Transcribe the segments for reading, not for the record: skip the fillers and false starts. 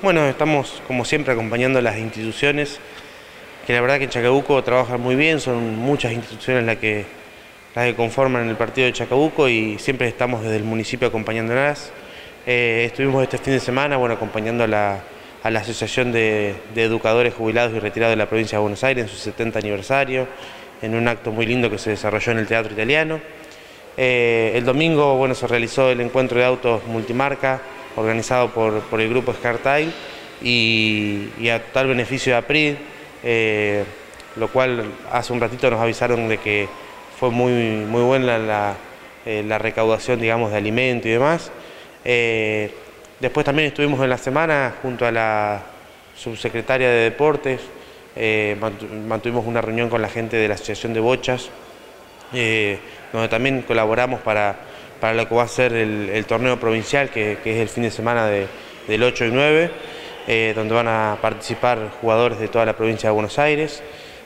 Bueno, estamos como siempre acompañando a las instituciones, que la verdad que en Chacabuco trabajan muy bien, son muchas instituciones las que conforman el partido de Chacabuco y siempre estamos desde el municipio acompañándolas. Estuvimos este fin de semana acompañando a la Asociación de Educadores Jubilados y Retirados de la Provincia de Buenos Aires en su 70 aniversario, en un acto muy lindo que se desarrolló en el Teatro Italiano. El domingo se realizó el encuentro de autos multimarca organizado por el grupo ScarTile y a total beneficio de APRID, lo cual hace un ratito nos avisaron de que fue muy buena la recaudación, digamos, de alimento y demás. Después también estuvimos en la semana junto a la subsecretaria de Deportes, mantuvimos una reunión con la gente de la Asociación de Bochas, donde también colaboramos para lo que va a ser el torneo provincial, que es el fin de semana del 8 y 9, donde van a participar jugadores de toda la provincia de Buenos Aires.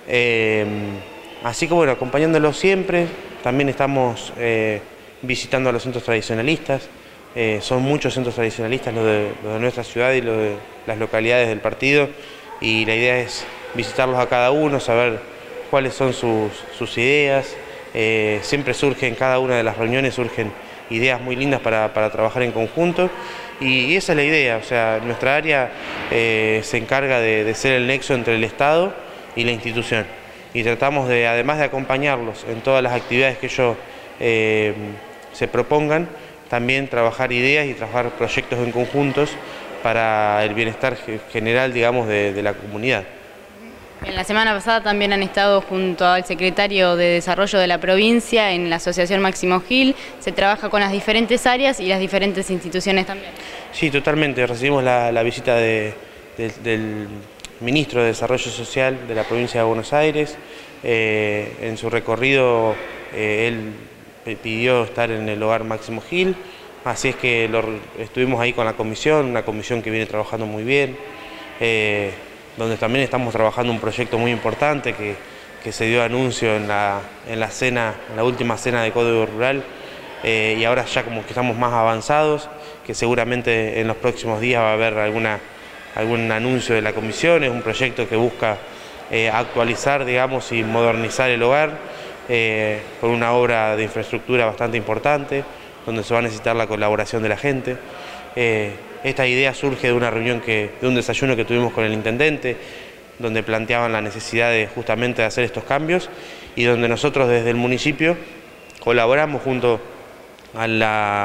Así que acompañándolos siempre. También estamos visitando a los centros tradicionalistas. Son muchos centros tradicionalistas los de nuestra ciudad y los de las localidades del partido, y la idea es visitarlos a cada uno, saber cuáles son sus ideas. Siempre surgen, en cada una de las reuniones surgen ideas muy lindas para trabajar en conjunto, y esa es la idea. O sea, nuestra área se encarga de ser el nexo entre el Estado y la institución, y tratamos de, además de acompañarlos en todas las actividades que ellos se propongan, también trabajar ideas y trabajar proyectos en conjuntos para el bienestar general, digamos, de la comunidad. En la semana pasada también han estado junto al secretario de Desarrollo de la provincia en la Asociación Máximo Gil. Se trabaja con las diferentes áreas y las diferentes instituciones también. Sí, totalmente. Recibimos la visita del ministro de Desarrollo Social de la provincia de Buenos Aires. En su recorrido él pidió estar en el hogar Máximo Gil, así es que estuvimos ahí con la comisión, una comisión que viene trabajando muy bien, donde también estamos trabajando un proyecto muy importante que se dio anuncio en la última cena de Código Rural, y ahora ya como que estamos más avanzados, que seguramente en los próximos días va a haber algún anuncio de la comisión. Es un proyecto que busca actualizar, digamos, y modernizar el hogar con una obra de infraestructura bastante importante, donde se va a necesitar la colaboración de la gente. Esta idea surge de una reunión, de un desayuno que tuvimos con el intendente, donde planteaban la necesidad justamente de hacer estos cambios, y donde nosotros desde el municipio colaboramos junto al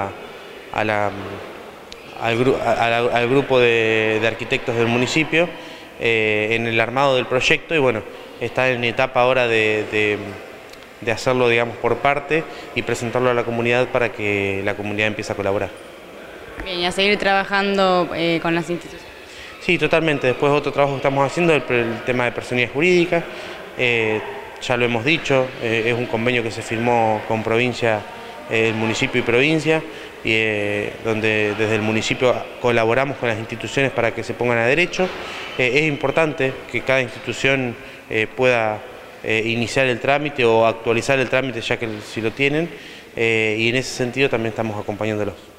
grupo de arquitectos del municipio en el armado del proyecto, y está en etapa ahora de hacerlo, digamos, por parte y presentarlo a la comunidad para que la comunidad empiece a colaborar. Bien, y a seguir trabajando con las instituciones. Sí, totalmente. Después otro trabajo que estamos haciendo es el tema de personalidad jurídica. Ya lo hemos dicho, es un convenio que se firmó con provincia, el municipio y provincia, donde desde el municipio colaboramos con las instituciones para que se pongan a derecho. Es importante que cada institución pueda iniciar el trámite o actualizar el trámite, ya que si lo tienen, y en ese sentido también estamos acompañándolos.